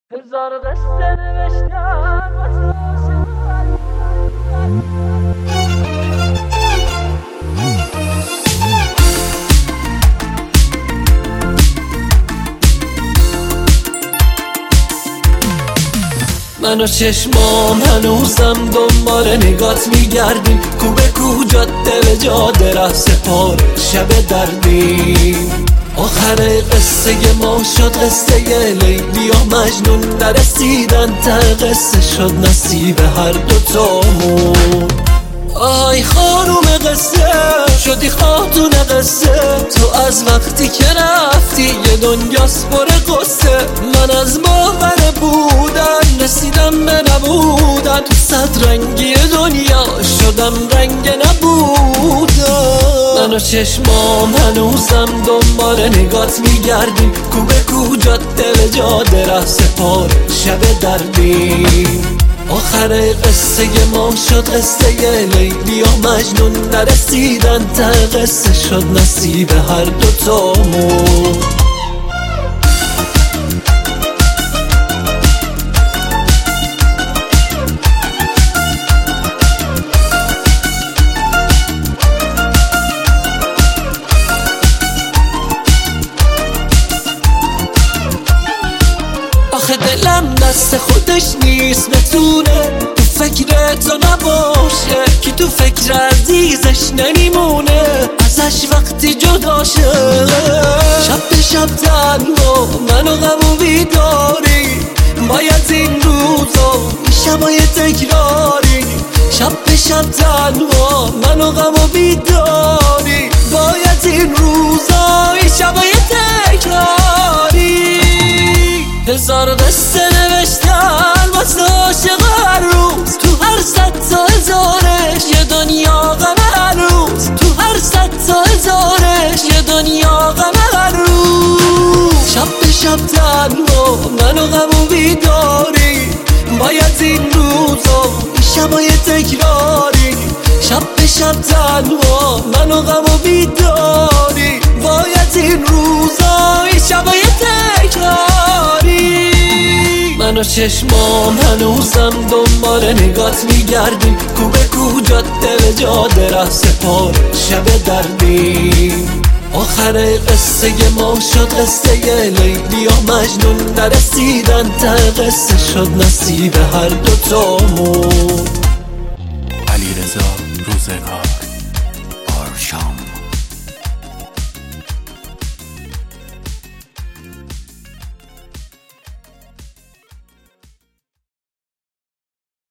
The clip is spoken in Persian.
هزار قصه نوشتم واسه من و چشمام هنوزم دنبال نگات میگردیم، کوبه کو جاده به جاده ره سپار شب دردیم. آخر قصه ما شد قصه لیلی و مجنون، نرسیدن ته قصه شد نصیب هر دوتامون. آی خانوم قصه شدی خاتون قصه، تو از وقتی که رفتی یه دنیاست پر قصه. من از باور بودن رسیدم به نبودن، تو صد رنگی دنیا شدم رنگ نبودن. من و چشمام هنوزم دنبال نگات میگردیم، کوبه کو جاده به جاده ره سپار شب دردیم. آخر قصه ما شد قصه لیلی و مجنون، نرسیدن ته قصه شد نصیب هر دوتامون. آخه دلم دست خودش نیست بتونه تو فکر تو نباشه، که تو فکر عزیزش نمیمونه ازش وقتی جدا شه. شب به شب تنها منو غم و بیداری، باید این روزا این شبای تکراری. شب به شب تنها منو غم و بیداری، باید این روزا این شبای تکراری. هزار قصه نوشتن واسه عاشق هر روز، تو هر صد تا هزارش یه دنیا غم هر روز. تو هر صد تا هزارش یه دنیا غم هر روز. شب به شب تنها منو غم و بیداری، باید این روزا این شبای تکراری. شب به شب تنها منو غم و بیداری، باید این روزا این شبای تکراری. من و چشمام هنوزم دنبال نگات میگردیم، کوبه کو جاده به جاده ره سپار شب دردیم. آخر قصه ما شد قصه لیلی و مجنون، نرسیدن ته قصه شد نصیب هر دوتامون. علیرضا روزگار.